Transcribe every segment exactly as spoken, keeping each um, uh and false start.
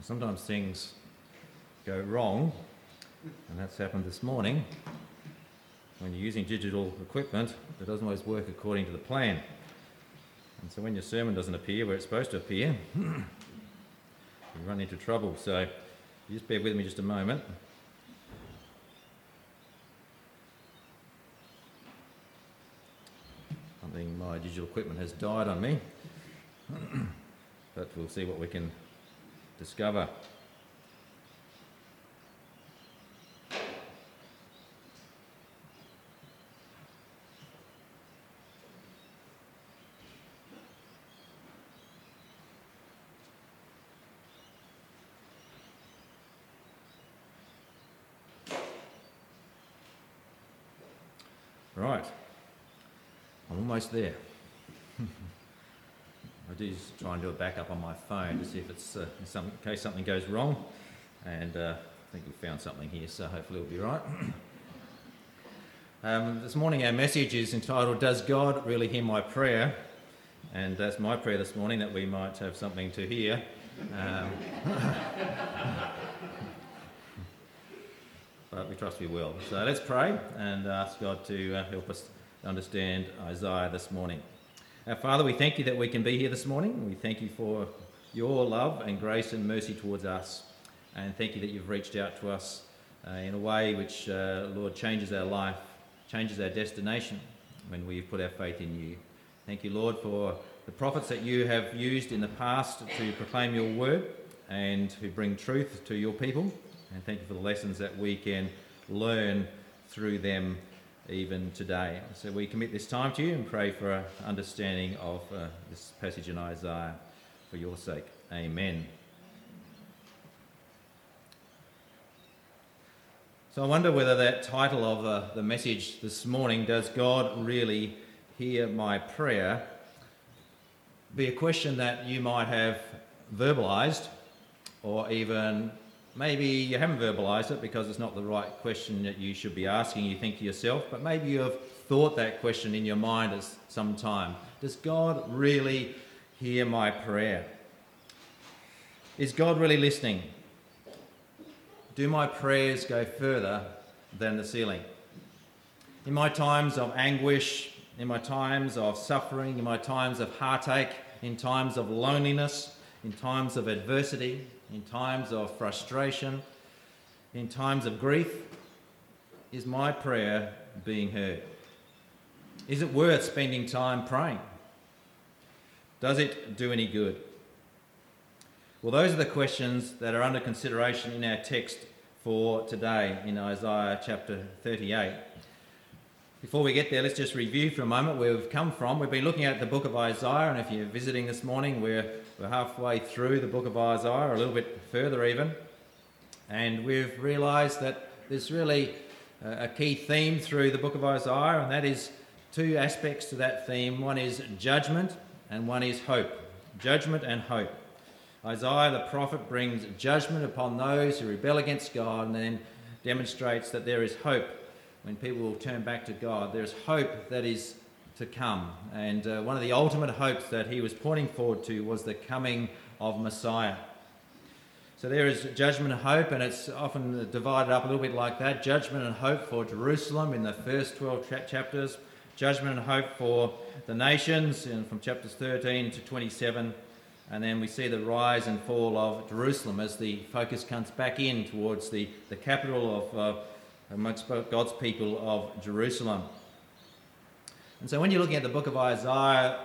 sometimes things go wrong, and that's happened this morning. When you're using digital equipment, it doesn't always work according to the plan. And so when your sermon doesn't appear where it's supposed to appear, you run into trouble. So you just bear with me just a moment. Something, my digital equipment has died on me, but we'll see what we can discover. Right, I'm almost there. I do try and do a backup on my phone to see if it's uh, in, some, in case something goes wrong, and uh, I think we found something here, so hopefully it'll be right. um, this morning our message is entitled, Does God Really Hear My Prayer? And that's my prayer this morning, that we might have something to hear. Um, But we trust we will. So let's pray and ask God to uh, help us understand Isaiah this morning. Our Father, we thank you that we can be here this morning. We thank you for your love and grace and mercy towards us. And thank you that you've reached out to us uh, in a way which, uh, Lord, changes our life, changes our destination when we've put our faith in you. Thank you, Lord, for the prophets that you have used in the past to proclaim your word and to bring truth to your people. And thank you for the lessons that we can learn through them even today. So we commit this time to you and pray for an understanding of uh, this passage in Isaiah for your sake. Amen. So I wonder whether that title of uh, the message this morning, Does God Really Hear My Prayer?, be a question that you might have verbalised, or even maybe you haven't verbalised it because it's not the right question that you should be asking, you think to yourself, but maybe you have thought that question in your mind at some time. Does God really hear my prayer? Is God really listening? Do my prayers go further than the ceiling? In my times of anguish, in my times of suffering, in my times of heartache, in times of loneliness, in times of adversity, in times of frustration, in times of grief, is my prayer being heard? Is it worth spending time praying? Does it do any good? Well, those are the questions that are under consideration in our text for today in Isaiah chapter thirty-eight. Before we get there, let's just review for a moment where we've come from. We've been looking at the book of Isaiah, and if you're visiting this morning, we're, we're halfway through the book of Isaiah, or a little bit further even. And we've realised that there's really a key theme through the book of Isaiah, and that is two aspects to that theme. One is judgment, and one is hope. Judgment and hope. Isaiah the prophet brings judgment upon those who rebel against God, and then demonstrates that there is hope. When people will turn back to God, there's hope that is to come. And uh, one of the ultimate hopes that he was pointing forward to was the coming of Messiah. So there is judgment and hope, and it's often divided up a little bit like that. Judgment and hope for Jerusalem in the first twelve tra- chapters. Judgment and hope for the nations in, from chapters thirteen to twenty-seven. And then we see the rise and fall of Jerusalem as the focus comes back in towards the, the capital of uh, amongst God's people of Jerusalem. And so when you're looking at the book of Isaiah,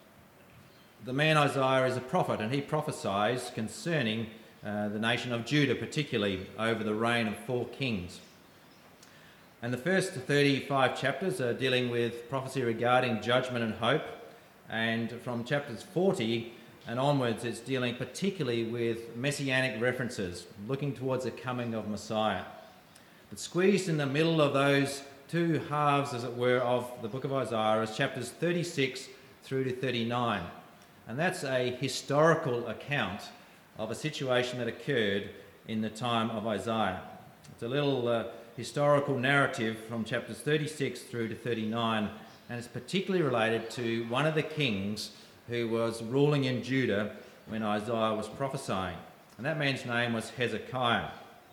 the man Isaiah is a prophet, and he prophesies concerning uh, the nation of Judah, particularly over the reign of four kings. And the first thirty-five chapters are dealing with prophecy regarding judgment and hope, and from chapters forty and onwards it's dealing particularly with messianic references, looking towards the coming of Messiah. But squeezed in the middle of those two halves, as it were, of the book of Isaiah is chapters thirty-six through to thirty-nine. And that's a historical account of a situation that occurred in the time of Isaiah. It's a little uh, historical narrative from chapters thirty-six through to thirty-nine, and it's particularly related to one of the kings who was ruling in Judah when Isaiah was prophesying. And that man's name was Hezekiah.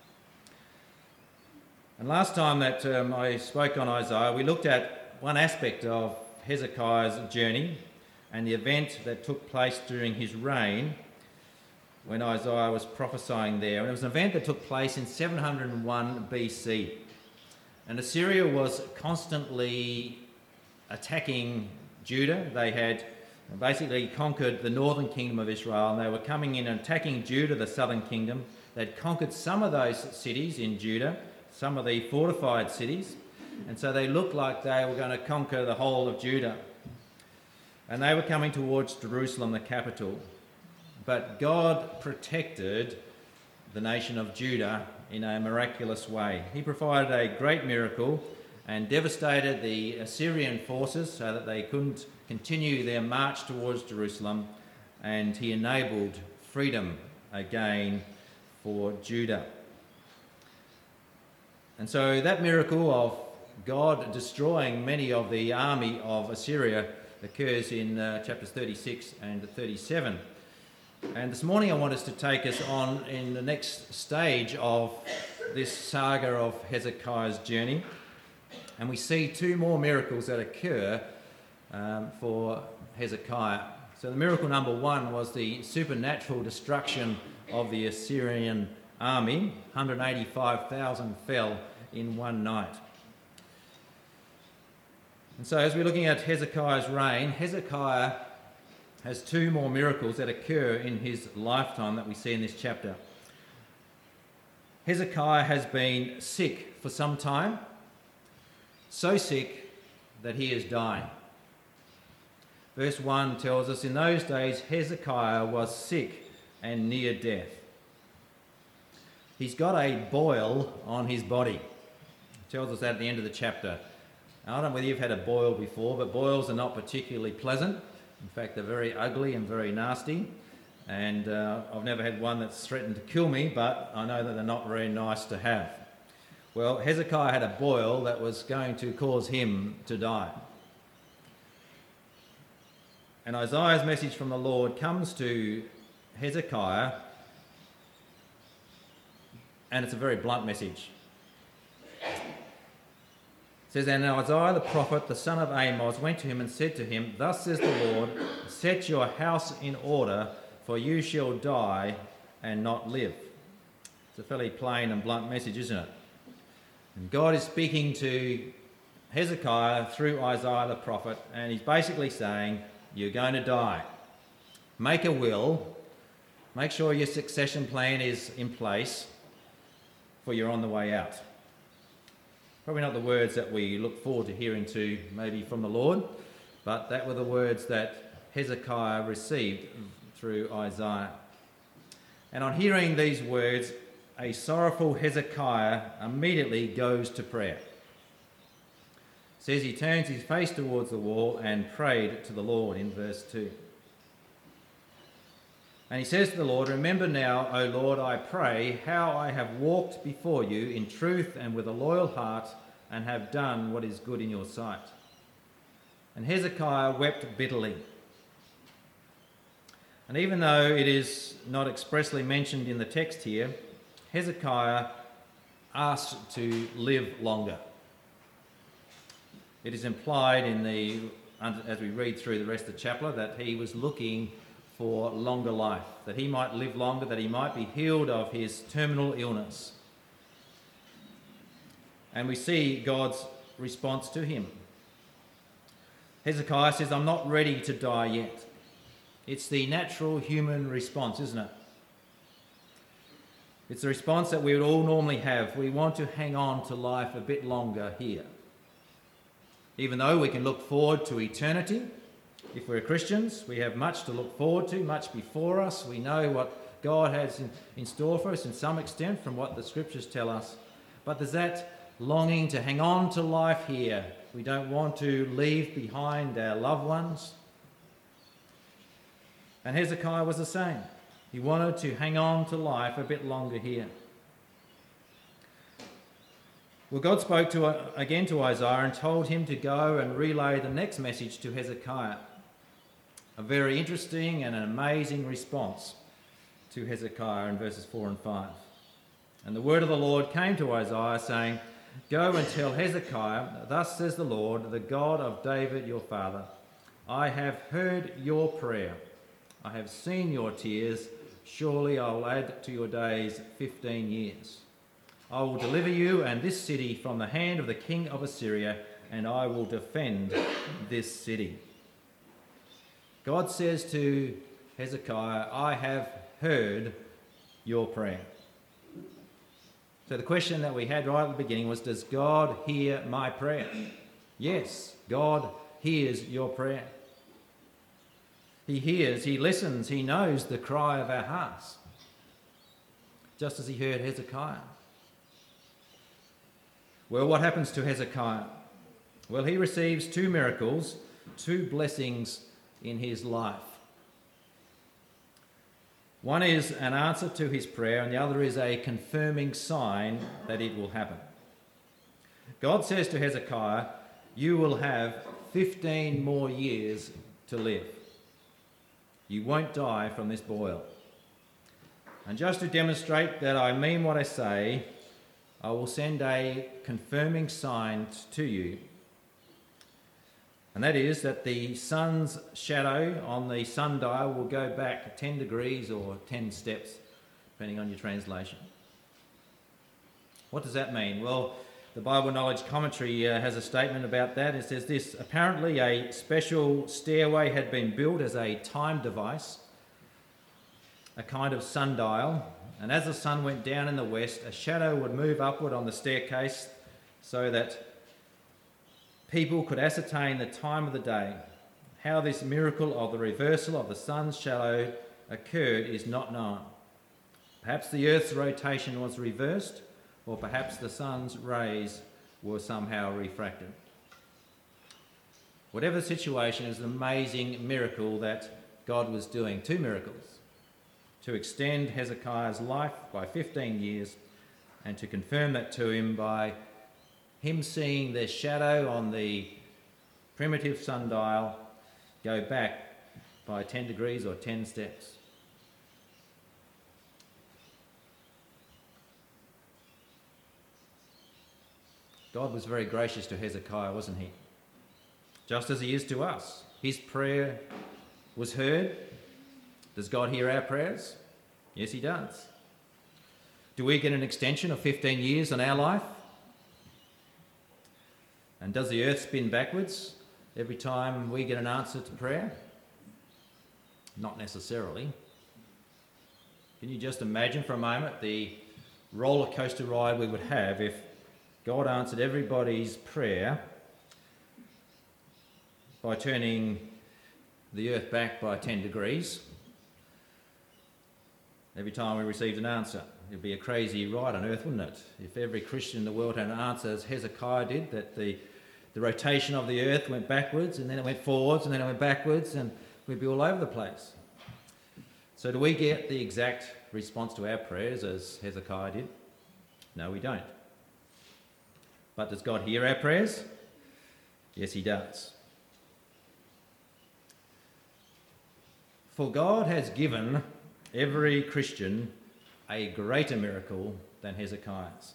And last time that um, I spoke on Isaiah, we looked at one aspect of Hezekiah's journey and the event that took place during his reign when Isaiah was prophesying there. And it was an event that took place in seven hundred one B C. And Assyria was constantly attacking Judah. They had basically conquered the northern kingdom of Israel, and they were coming in and attacking Judah, the southern kingdom. They'd conquered some of those cities in Judah, some of the fortified cities, and so they looked like they were going to conquer the whole of Judah. And they were coming towards Jerusalem, the capital. But God protected the nation of Judah in a miraculous way. He provided a great miracle and devastated the Assyrian forces so that they couldn't continue their march towards Jerusalem, and he enabled freedom again for Judah. And so that miracle of God destroying many of the army of Assyria occurs in uh, chapters thirty-six and thirty-seven. And this morning I want us to take us on in the next stage of this saga of Hezekiah's journey. And we see two more miracles that occur um, for Hezekiah. So the miracle number one was the supernatural destruction of the Assyrian army. one hundred eighty-five thousand fell in one night. And so as we're looking at Hezekiah's reign, Hezekiah has two more miracles that occur in his lifetime that we see in this chapter. Hezekiah has been sick for some time, so sick that he is dying. Verse one tells us, in those days Hezekiah was sick and near death. He's got a boil on his body. It tells us that at the end of the chapter. Now, I don't know whether you've had a boil before, but boils are not particularly pleasant. In fact, they're very ugly and very nasty. And uh, I've never had one that's threatened to kill me, but I know that they're not very nice to have. Well, Hezekiah had a boil that was going to cause him to die. And Isaiah's message from the Lord comes to Hezekiah, and it's a very blunt message. It says, and Isaiah the prophet, the son of Amos, went to him and said to him, thus says the Lord, set your house in order, for you shall die and not live. It's a fairly plain and blunt message, isn't it? And God is speaking to Hezekiah through Isaiah the prophet, and he's basically saying, you're going to die. Make a will. Make sure your succession plan is in place, for you're on the way out. Probably not the words that we look forward to hearing to maybe from the Lord, but that were the words that Hezekiah received through Isaiah. And on hearing these words, a sorrowful Hezekiah immediately goes to prayer. It says he turns his face towards the wall and prayed to the Lord in verse two. And he says to the Lord, remember now, O Lord, I pray, how I have walked before you in truth and with a loyal heart, and have done what is good in your sight. And Hezekiah wept bitterly. And even though it is not expressly mentioned in the text here, Hezekiah asked to live longer. It is implied in the, as we read through the rest of the chapter, that he was looking for longer life, that he might live longer, that he might be healed of his terminal illness. And we see God's response to him. Hezekiah says, I'm not ready to die yet. It's the natural human response, isn't it? It's the response that we would all normally have. We want to hang on to life a bit longer here. Even though we can look forward to eternity, if we're Christians, we have much to look forward to, much before us. We know what God has in, in store for us in some extent from what the scriptures tell us. But there's that longing to hang on to life here. We don't want to leave behind our loved ones. And Hezekiah was the same. He wanted to hang on to life a bit longer here. Well, God spoke to uh, again to Isaiah and told him to go and relay the next message to Hezekiah. A very interesting and an amazing response. to Hezekiah in verses four and five. And the word of the Lord came to Isaiah, saying, Go and tell Hezekiah, Thus says the Lord, the God of David your father, I have heard your prayer. I have seen your tears. Surely I will add to your days fifteen years. I will deliver you and this city from the hand of the king of Assyria, and I will defend this city. God says to Hezekiah, I have heard your prayer. So the question that we had right at the beginning was, does God hear my prayer? Yes, God hears your prayer. He hears, he listens, he knows the cry of our hearts, just as he heard Hezekiah. Well, what happens to Hezekiah? Well, he receives two miracles, two blessings in his life. One is an answer to his prayer, and the other is a confirming sign that it will happen. God says to Hezekiah, you will have fifteen more years to live. You won't die from this boil. And just to demonstrate that I mean what I say, I will send a confirming sign to you. And that is that the sun's shadow on the sundial will go back ten degrees or ten steps, depending on your translation. What does that mean? Well, the Bible Knowledge Commentary uh, has a statement about that. It says this: apparently a special stairway had been built as a time device, a kind of sundial, and as the sun went down in the west, a shadow would move upward on the staircase so that people could ascertain the time of the day. How this miracle of the reversal of the sun's shadow occurred is not known. Perhaps the earth's rotation was reversed, or perhaps the sun's rays were somehow refracted. Whatever the situation, is an amazing miracle that God was doing. Two miracles: to extend Hezekiah's life by fifteen years, and to confirm that to him by him seeing the shadow on the primitive sundial go back by ten degrees or ten steps. God was very gracious to Hezekiah, wasn't he? Just as he is to us. His prayer was heard. Does God hear our prayers? Yes, he does. Do we get an extension of fifteen years on our life? And does the earth spin backwards every time we get an answer to prayer? Not necessarily. Can you just imagine for a moment the roller coaster ride we would have if God answered everybody's prayer by turning the earth back by ten degrees every time we received an answer? It'd be a crazy ride on earth, wouldn't it? If every Christian in the world had an answer as Hezekiah did, that the, the rotation of the earth went backwards and then it went forwards and then it went backwards, and we'd be all over the place. So do we get the exact response to our prayers as Hezekiah did? No, we don't. But does God hear our prayers? Yes, he does. For God has given every Christian a greater miracle than Hezekiah's.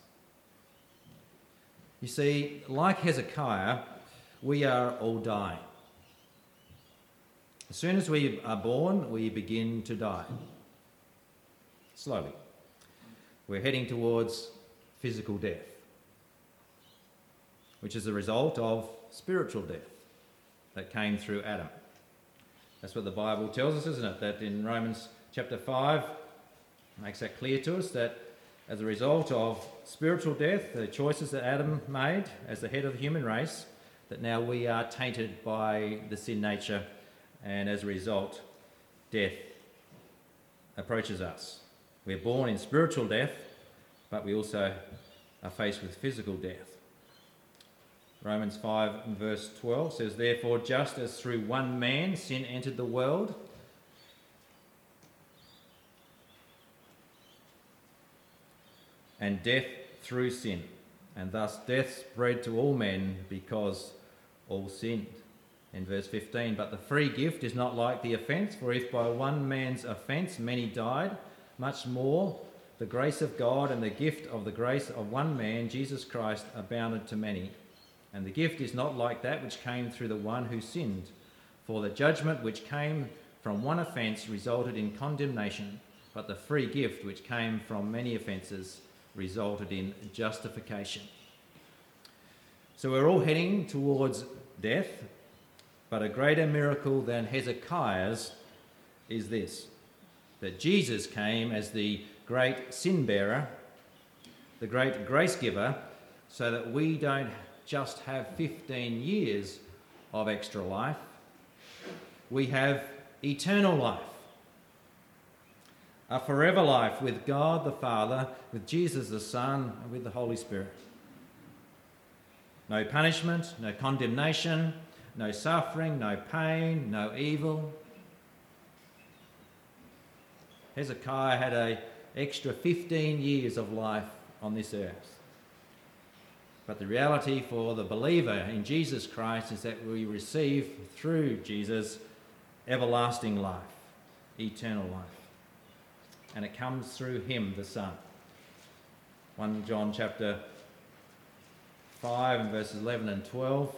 You see, like Hezekiah, we are all dying. As soon as we are born, we begin to die. Slowly. We're heading towards physical death, which is a result of spiritual death that came through Adam. That's what the Bible tells us, isn't it? That in Romans chapter five makes that clear to us, that as a result of spiritual death, the choices that Adam made as the head of the human race, that now we are tainted by the sin nature, and as a result, death approaches us. We're born in spiritual death, but we also are faced with physical death. Romans five and verse twelve says, therefore, just as through one man sin entered the world, and death through sin, and thus death spread to all men because all sinned. In verse fifteen, but the free gift is not like the offence, for if by one man's offence many died, much more the grace of God and the gift of the grace of one man, Jesus Christ, abounded to many. And the gift is not like that which came through the one who sinned. For the judgment which came from one offence resulted in condemnation, but the free gift which came from many offences resulted in justification. So we're all heading towards death, but a greater miracle than Hezekiah's is this, that Jesus came as the great sin bearer, the great grace giver, so that we don't just have fifteen years of extra life, we have eternal life, a forever life with God the Father, with Jesus the Son, and with the Holy Spirit. No punishment, no condemnation, no suffering, no pain, no evil. Hezekiah had an extra fifteen years of life on this earth. But the reality for the believer in Jesus Christ is that we receive through Jesus everlasting life, eternal life. And it comes through him, the Son. First John chapter five and verses eleven and twelve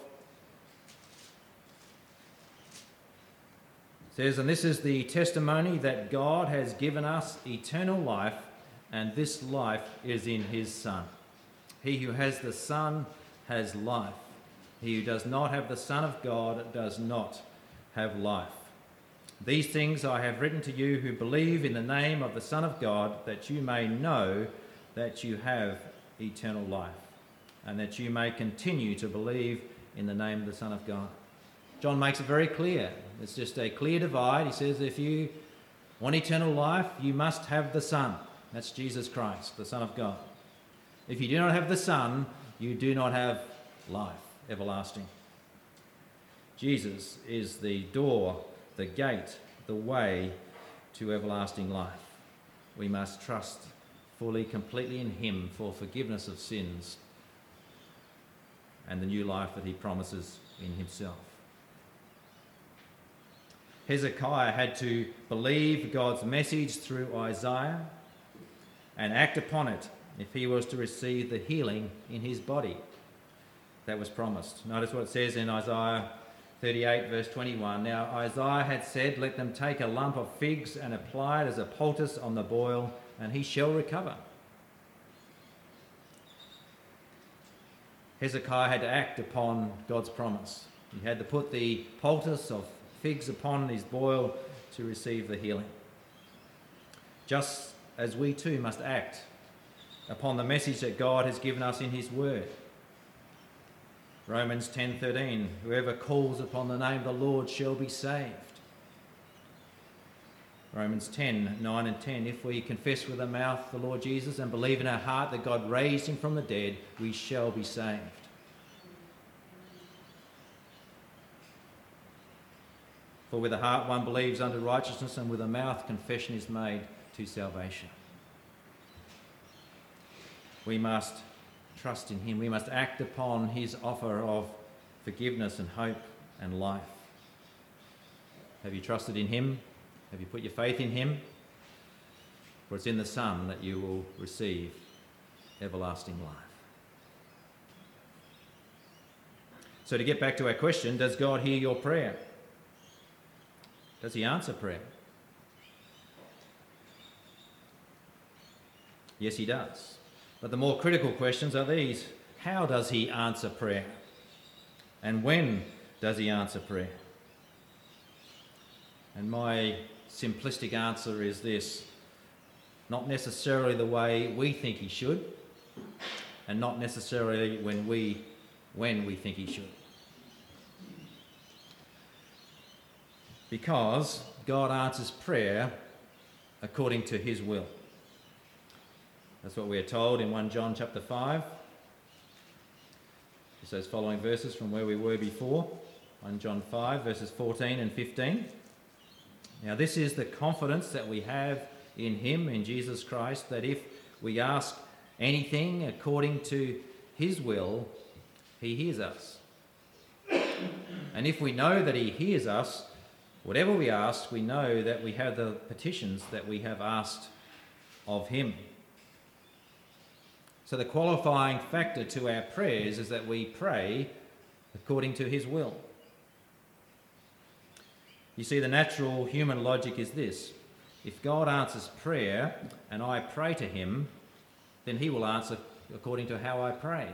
says, "And this is the testimony that God has given us eternal life, and this life is in his Son. He who has the Son has life. He who does not have the Son of God does not have life. These things I have written to you who believe in the name of the Son of God, that you may know that you have eternal life, and that you may continue to believe in the name of the Son of God." John makes it very clear. It's just a clear divide. He says if you want eternal life, you must have the Son. That's Jesus Christ, the Son of God. If you do not have the Son, you do not have life everlasting. Jesus is the door, the gate, the way to everlasting life. We must trust fully, completely in him for forgiveness of sins and the new life that he promises in himself. Hezekiah had to believe God's message through Isaiah and act upon it if he was to receive the healing in his body that was promised. Notice what it says in Isaiah thirty-eight verse twenty-one. "Now Isaiah had said, let them take a lump of figs and apply it as a poultice on the boil, and he shall recover." Hezekiah had to act upon God's promise. He had to put the poultice of figs upon his boil to receive the healing. Just as we too must act upon the message that God has given us in his word. Romans ten thirteen, "Whoever calls upon the name of the Lord shall be saved." Romans ten nine and ten, "If we confess with our mouth the Lord Jesus and believe in our heart that God raised him from the dead, we shall be saved." For with the heart one believes unto righteousness, and with the mouth confession is made to salvation. We must trust in him. We must act upon his offer of forgiveness and hope and life. Have you trusted in him? Have you put your faith in him? For it's in the Son that you will receive everlasting life. So to get back to our question, does God hear your prayer? Does he answer prayer? Yes, he does. But the more critical questions are these. How does he answer prayer? And when does he answer prayer? And my simplistic answer is this: not necessarily the way we think he should, and not necessarily when we when we think he should. Because God answers prayer according to his will. That's what we are told in First John chapter five. Just those following verses from where we were before. First John five verses fourteen and fifteen. Now this is the confidence that we have in him, in Jesus Christ, that if we ask anything according to his will, he hears us. And if we know that he hears us, whatever we ask, we know that we have the petitions that we have asked of him. So the qualifying factor to our prayers is that we pray according to his will. You see, the natural human logic is this: if God answers prayer and I pray to him, then he will answer according to how I pray.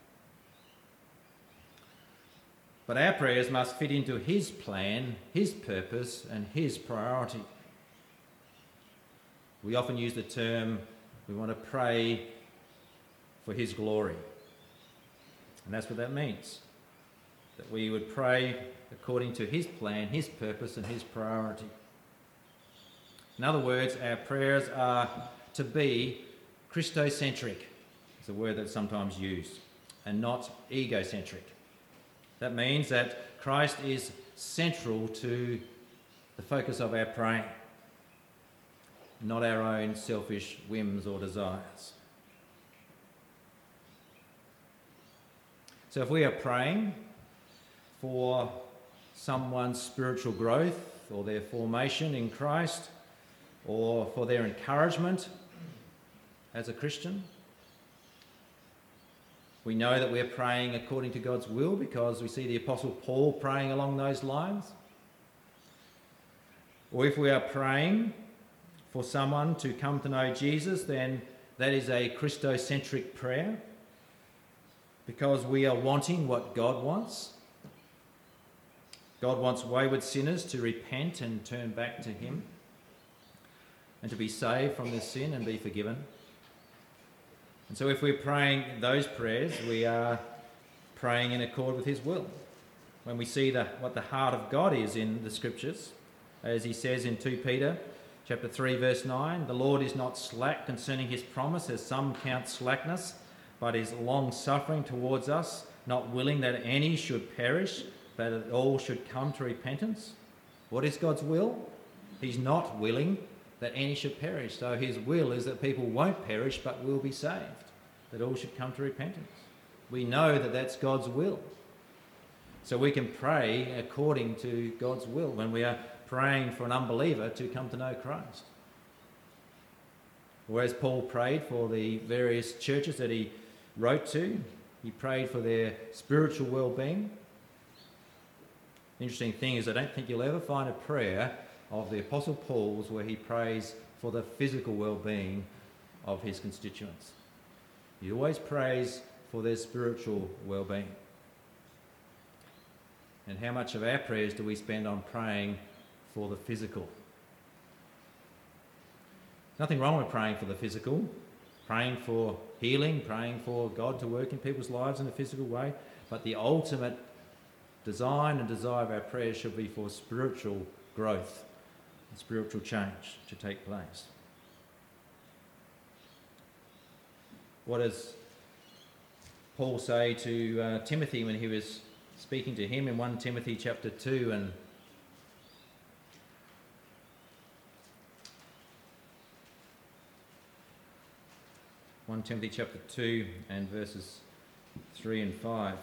But our prayers must fit into his plan, his purpose, and his priority. We often use the term, we want to pray for his glory. And that's what that means. That we would pray according to his plan, his purpose, and his priority. In other words, our prayers are to be Christocentric, is a word that's sometimes used, and not egocentric. That means that Christ is central to the focus of our praying, not our own selfish whims or desires. So if we are praying for someone's spiritual growth or their formation in Christ or for their encouragement as a Christian, we know that we're praying according to God's will because we see the Apostle Paul praying along those lines. Or if we are praying for someone to come to know Jesus, then that is a Christocentric prayer because we are wanting what God wants. God wants wayward sinners to repent and turn back to him and to be saved from their sin and be forgiven. And so if we're praying those prayers, we are praying in accord with his will. When we see the, what the heart of God is in the scriptures, as he says in Second Peter chapter three, verse nine, the Lord is not slack concerning his promise, as some count slackness, but is long-suffering towards us, not willing that any should perish, but that all should come to repentance. What is God's will? He's not willing that any should perish. So his will is that people won't perish but will be saved, that all should come to repentance. We know that that's God's will. So we can pray according to God's will when we are praying for an unbeliever to come to know Christ. Whereas Paul prayed for the various churches that he wrote to, he prayed for their spiritual well-being. The interesting thing is I don't think you'll ever find a prayer of the Apostle Paul's where he prays for the physical well-being of his constituents. He always prays for their spiritual well-being. And how much of our prayers do we spend on praying for the physical? Nothing wrong with praying for the physical, praying for healing, praying for God to work in people's lives in a physical way, but the ultimate design and desire of our prayers should be for spiritual growth, spiritual change to take place. What does Paul say to uh, Timothy when he was speaking to him in First Timothy chapter two and First Timothy chapter two and verses three and five?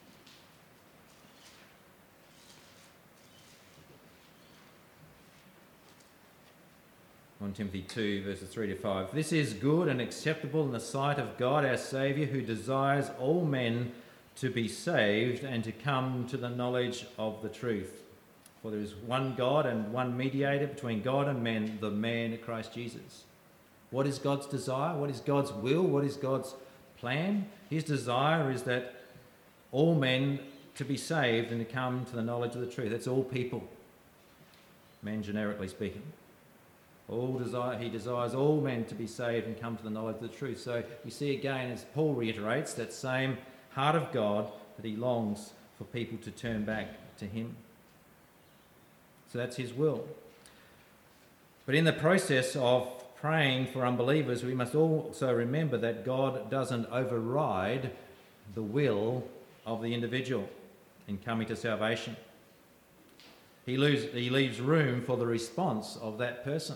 First Timothy two, verses three to five. This is good and acceptable in the sight of God our Saviour, who desires all men to be saved and to come to the knowledge of the truth. For there is one God and one mediator between God and men, the man Christ Jesus. What is God's desire? What is God's will? What is God's plan? His desire is that all men to be saved and to come to the knowledge of the truth. That's all people, men generically speaking. All desire, he desires all men to be saved and come to the knowledge of the truth. So you see again, as Paul reiterates, that same heart of God that he longs for people to turn back to him. So that's his will. But in the process of praying for unbelievers, we must also remember that God doesn't override the will of the individual in coming to salvation. He leaves, he leaves room for the response of that person.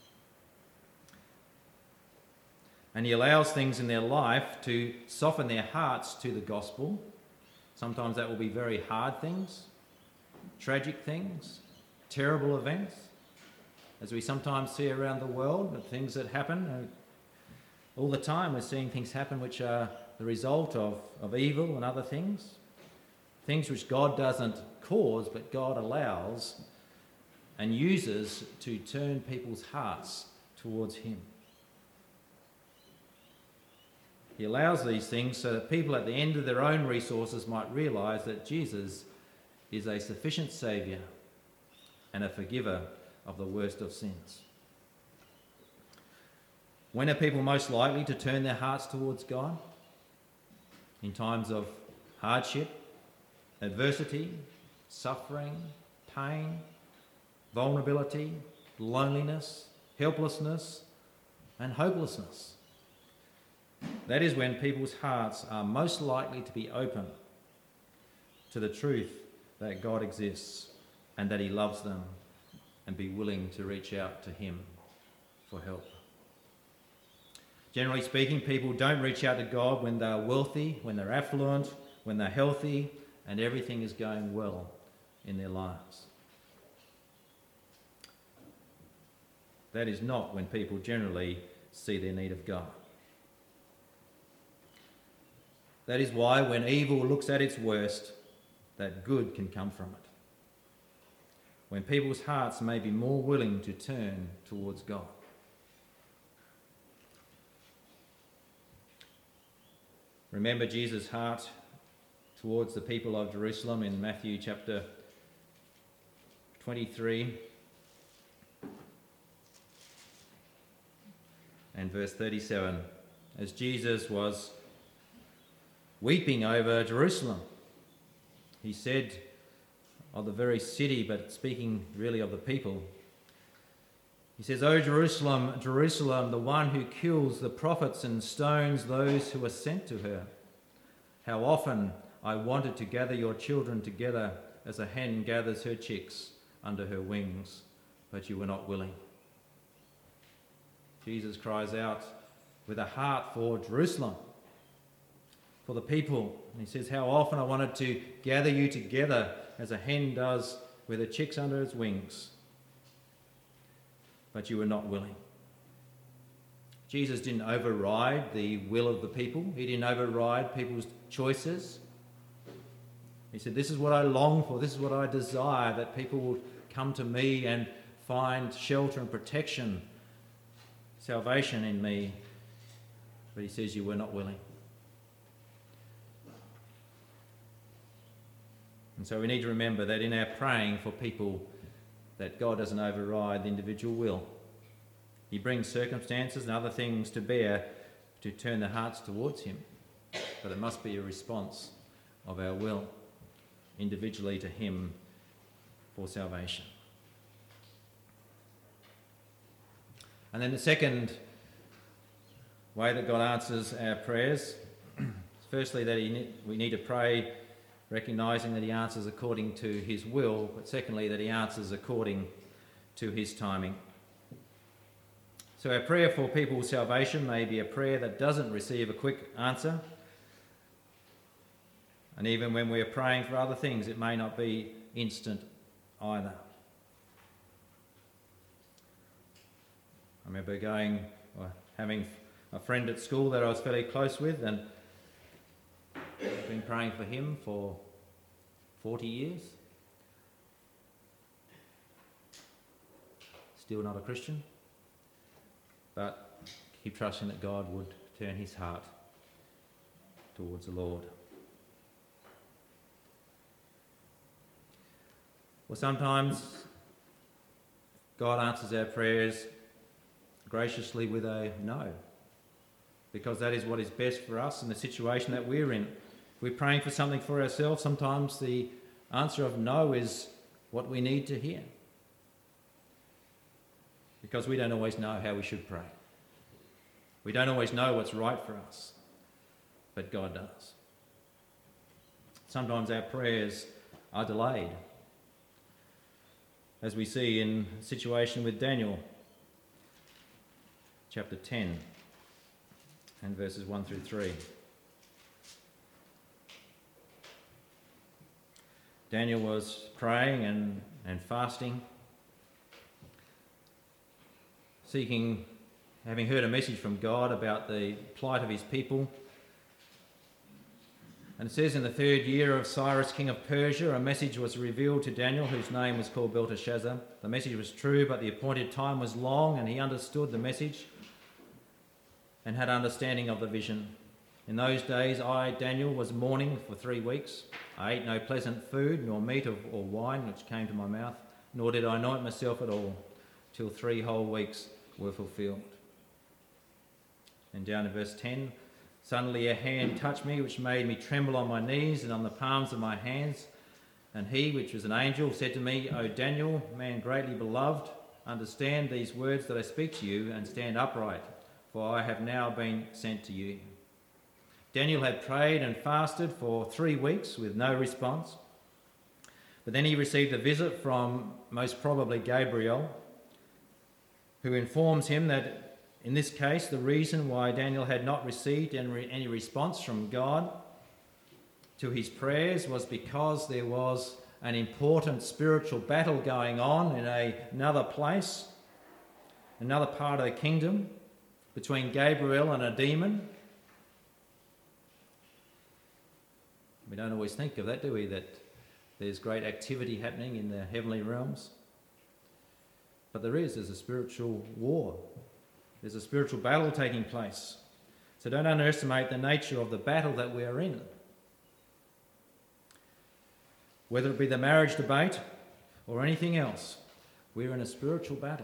And he allows things in their life to soften their hearts to the gospel. Sometimes that will be very hard things, tragic things, terrible events, as we sometimes see around the world, but things that happen All the time we're seeing things happen which are the result of, of evil and other things. Things which God doesn't cause, but God allows and uses to turn people's hearts towards him. He allows these things so that people at the end of their own resources might realise that Jesus is a sufficient saviour and a forgiver of the worst of sins. When are people most likely to turn their hearts towards God? In times of hardship, adversity, suffering, pain, vulnerability, loneliness, helplessness, and hopelessness. That is when people's hearts are most likely to be open to the truth that God exists and that he loves them, and be willing to reach out to him for help. Generally speaking, people don't reach out to God when they're wealthy, when they're affluent, when they're healthy, and everything is going well in their lives. That is not when people generally see their need of God. That is why when evil looks at its worst, that good can come from it. When people's hearts may be more willing to turn towards God. Remember Jesus' heart towards the people of Jerusalem in Matthew chapter twenty-three and verse thirty-seven, as Jesus was weeping over Jerusalem. He said of the very city, but speaking really of the people, he says, "O Jerusalem, Jerusalem, the one who kills the prophets and stones those who are sent to her. How often I wanted to gather your children together as a hen gathers her chicks under her wings, but you were not willing." Jesus cries out with a heart for Jerusalem, for the people. And he says, how often I wanted to gather you together as a hen does with her chicks under its wings, but you were not willing. Jesus didn't override the will of the people. He didn't override people's choices. He said, this is what I long for, this is what I desire, that people will come to me and find shelter and protection, salvation in me. But he says, you were not willing. And so we need to remember that in our praying for people, that God doesn't override the individual will. He brings circumstances and other things to bear to turn their hearts towards him. But it must be a response of our will individually to him for salvation. And then the second way that God answers our prayers, firstly that he, we need to pray recognising that he answers according to his will, but secondly that he answers according to his timing. So our prayer for people's salvation may be a prayer that doesn't receive a quick answer. And even when we're praying for other things, it may not be instant either. I remember going, or having a friend at school that I was fairly close with, and I've been praying for him for forty years. Still not a Christian, but keep trusting that God would turn his heart towards the Lord. Well, sometimes God answers our prayers graciously with a no, because that is what is best for us in the situation that we're in. If we're praying for something for ourselves, sometimes the answer of no is what we need to hear, because we don't always know how we should pray. We don't always know what's right for us, but God does. Sometimes our prayers are delayed, as we see in the situation with Daniel, chapter ten, and verses one through three. Daniel was praying and, and fasting, seeking having heard a message from God about the plight of his people. And it says, in the third year of Cyrus, king of Persia, a message was revealed to Daniel, whose name was called Belteshazzar. The message was true, but the appointed time was long, and he understood the message and had understanding of the vision. In those days I, Daniel, was mourning for three weeks. I ate no pleasant food, nor meat or wine, which came to my mouth, nor did I anoint myself at all, till three whole weeks were fulfilled. And down in verse ten, suddenly a hand touched me, which made me tremble on my knees and on the palms of my hands. And he, which was an angel, said to me, O Daniel, man greatly beloved, understand these words that I speak to you, and stand upright, for I have now been sent to you. Daniel had prayed and fasted for three weeks with no response. But then he received a visit from, most probably, Gabriel, who informs him that in this case, the reason why Daniel had not received any response from God to his prayers was because there was an important spiritual battle going on in a, another place, another part of the kingdom, between Gabriel and a demon. We don't always think of that, do we? That there's great activity happening in the heavenly realms. But there is, there's a spiritual war. There's a spiritual battle taking place. So don't underestimate the nature of the battle that we're in. Whether it be the marriage debate or anything else, we're in a spiritual battle.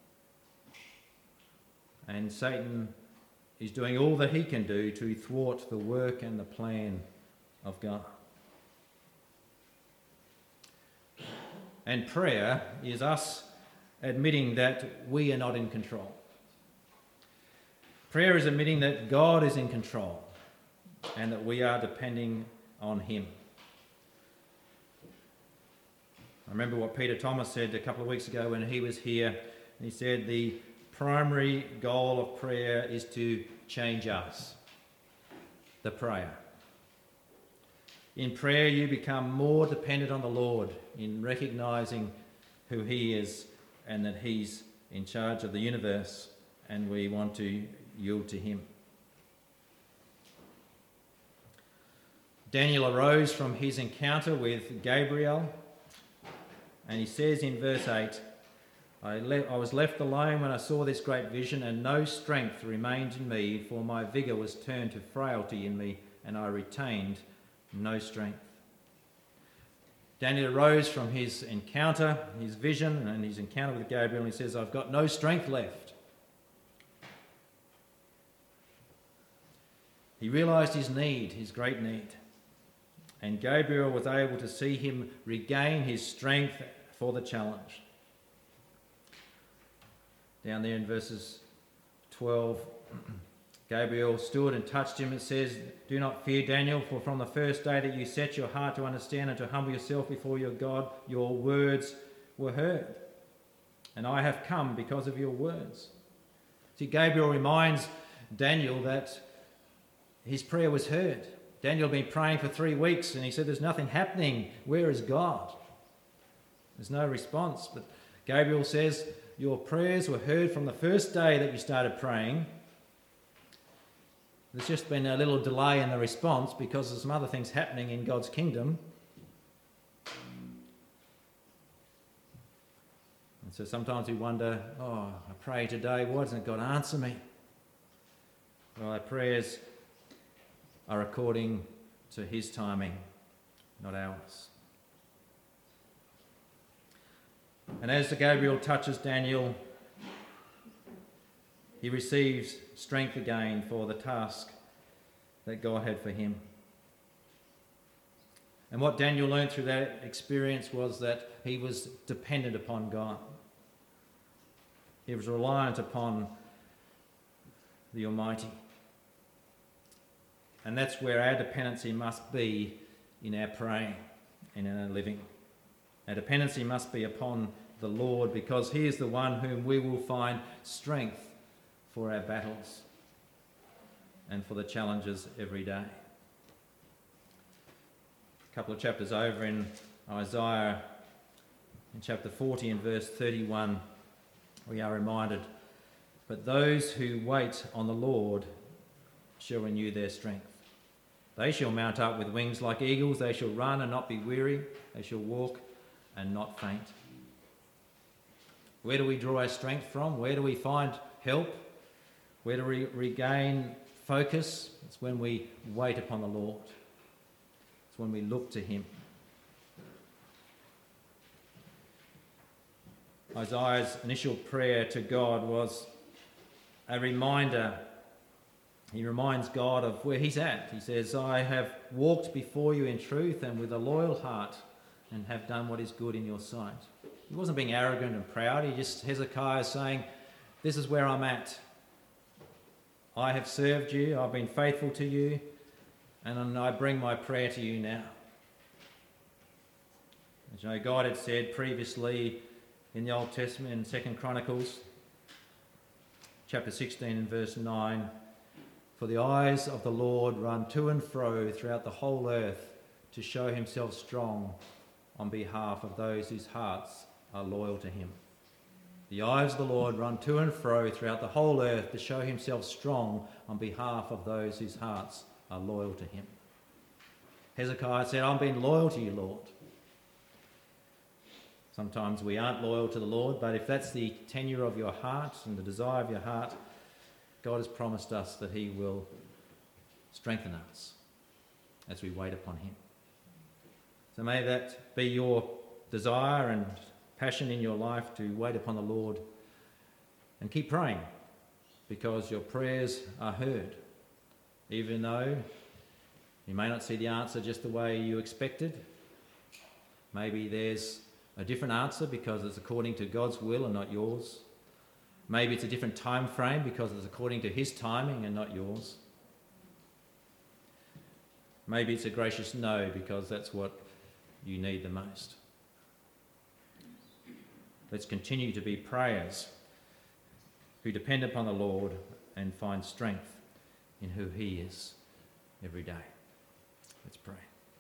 And Satan is doing all that he can do to thwart the work and the plan of God. And prayer is us admitting that we are not in control. Prayer is admitting that God is in control and that we are depending on him. I remember what Peter Thomas said a couple of weeks ago when he was here. He said the primary goal of prayer is to change us, the prayer. In prayer, you become more dependent on the Lord in recognising who he is and that he's in charge of the universe, and we want to yield to him. Daniel arose from his encounter with Gabriel, and he says in verse eight, I, le- I was left alone when I saw this great vision, and no strength remained in me, for my vigour was turned to frailty in me, and I retained no strength. Daniel arose from his encounter, his vision, and his encounter with Gabriel, and he says, I've got no strength left. He realised his need, his great need, and Gabriel was able to see him regain his strength for the challenge. Down there in verses twelve, Gabriel stood and touched him. It says, do not fear, Daniel, for from the first day that you set your heart to understand and to humble yourself before your God, your words were heard. And I have come because of your words. See, Gabriel reminds Daniel that his prayer was heard. Daniel had been praying for three weeks and he said, there's nothing happening. Where is God? There's no response. But Gabriel says, your prayers were heard from the first day that you started praying. There's just been a little delay in the response because there's some other things happening in God's kingdom. And so sometimes we wonder, oh, I pray today, why doesn't God answer me? Well, our prayers are according to his timing, not ours. And as the Gabriel touches Daniel, he receives strength again for the task that God had for him. And what Daniel learned through that experience was that he was dependent upon God. He was reliant upon the Almighty. And that's where our dependency must be in our praying and in our living. Our dependency must be upon the Lord, because he is the one whom we will find strength for our battles and for the challenges every day. A couple of chapters over in Isaiah, in chapter forty and verse thirty-one, we are reminded, But those who wait on the Lord shall renew their strength. They shall mount up with wings like eagles. They shall run and not be weary. They shall walk and not faint. Where do we draw our strength from? Where do we find help? Where do we regain focus? It's when we wait upon the Lord. It's when we look to him. Isaiah's initial prayer to God was a reminder. He reminds God of where he's at. He says, I have walked before you in truth and with a loyal heart and have done what is good in your sight. He wasn't being arrogant and proud. He just, Hezekiah is saying, this is where I'm at. I have served you. I've been faithful to you. And I bring my prayer to you now. As you know, God had said previously in the Old Testament, in Second Chronicles, chapter sixteen and verse nine, for the eyes of the Lord run to and fro throughout the whole earth to show himself strong on behalf of those whose hearts are loyal to him. The eyes of the Lord run to and fro throughout the whole earth to show himself strong on behalf of those whose hearts are loyal to him. Hezekiah said, I'm being loyal to you, Lord. Sometimes we aren't loyal to the Lord, but if that's the tenure of your heart and the desire of your heart, God has promised us that he will strengthen us as we wait upon him. So may that be your desire and passion in your life to wait upon the Lord and keep praying, because your prayers are heard. Even though you may not see the answer just the way you expected, maybe there's a different answer because it's according to God's will and not yours. Maybe it's a different time frame because it's according to his timing and not yours. Maybe it's a gracious no because that's what you need the most. Let's continue to be prayers who depend upon the Lord and find strength in who he is every day. Let's pray.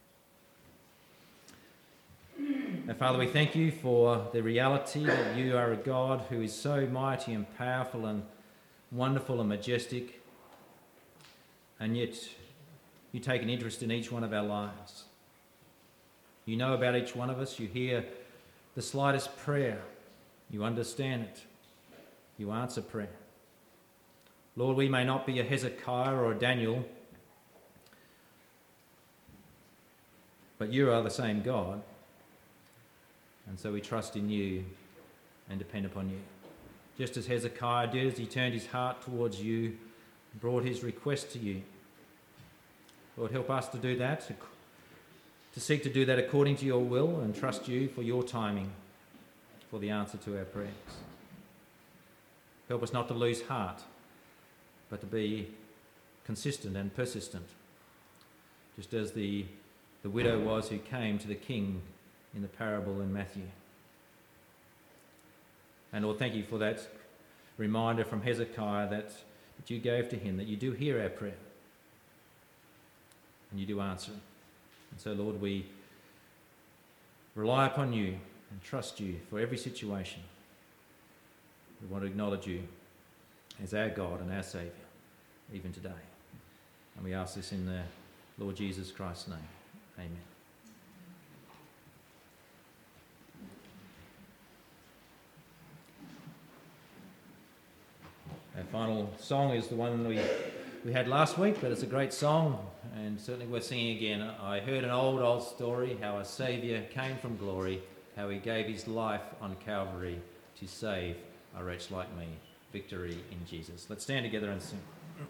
Now, Father, we thank you for the reality that you are a God who is so mighty and powerful and wonderful and majestic, and yet you take an interest in each one of our lives. You know about each one of us. You hear the slightest prayer. You understand it. You answer prayer. Lord, we may not be a Hezekiah or a Daniel, but you are the same God. And so we trust in you and depend upon you. Just as Hezekiah did as he turned his heart towards you, brought his request to you. Lord, help us to do that, to, to seek to do that according to your will and trust you for your timing, for the answer to our prayers. Help us not to lose heart, but to be consistent and persistent, just as the, the widow was who came to the king in the parable in Matthew. And Lord, thank you for that reminder from Hezekiah that, that you gave to him, that you do hear our prayer and you do answer. And so, Lord, we rely upon you and trust you for every situation. We want to acknowledge you as our God and our Saviour, even today. And we ask this in the Lord Jesus Christ's name. Amen. Our final song is the one we, we had last week, but it's a great song and certainly worth singing again. I heard an old, old story, how a Saviour came from glory, how he gave his life on Calvary to save a wretch like me. Victory in Jesus. Let's stand together and sing.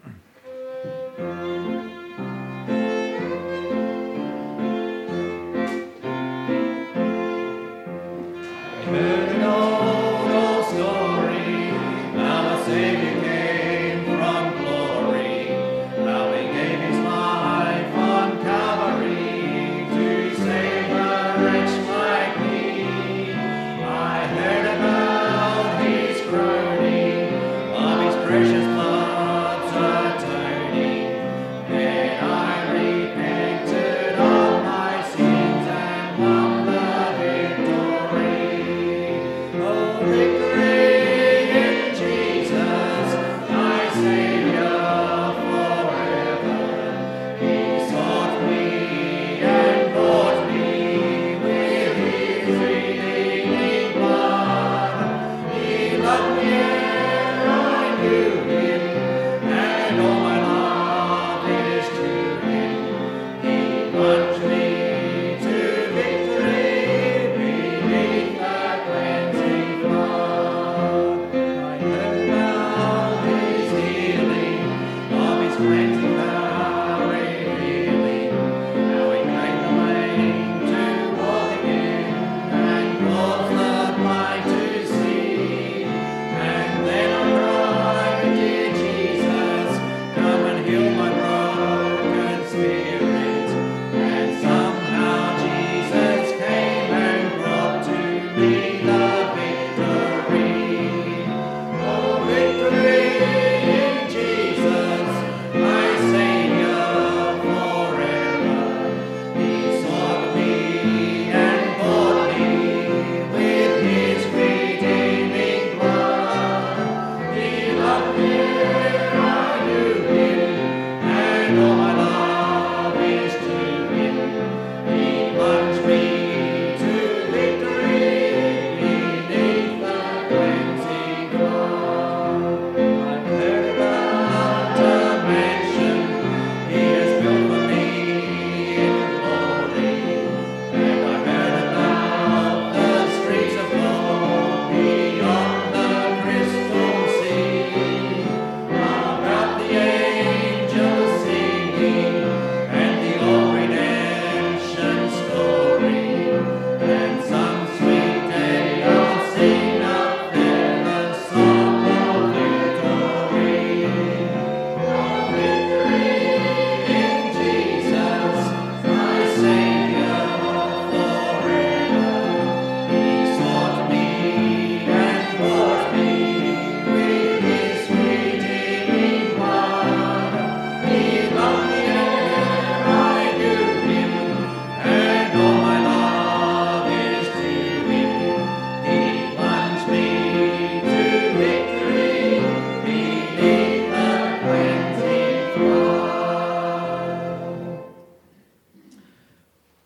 I heard an old, old story, how a Saviour came from glory, how he gave his life on Calvary to save a wretch like me. I heard about his groaning, of his precious blood's atoning.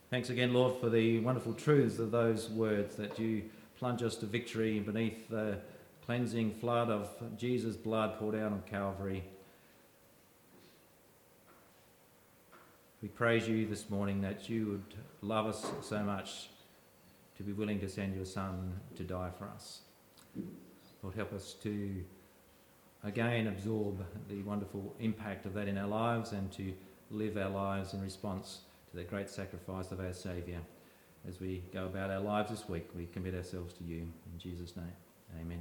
Thanks again, Lord, for the wonderful truths of those words, that you plunge us to victory beneath the cleansing flood of Jesus' blood poured out on Calvary. We praise you this morning that you would love us so much to be willing to send your Son to die for us. Lord, help us to again absorb the wonderful impact of that in our lives and to live our lives in response to the great sacrifice of our Saviour. As we go about our lives this week, we commit ourselves to you. In Jesus' name, amen.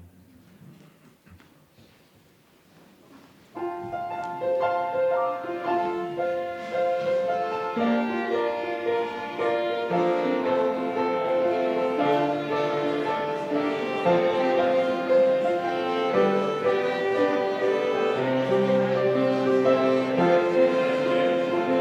Thank you.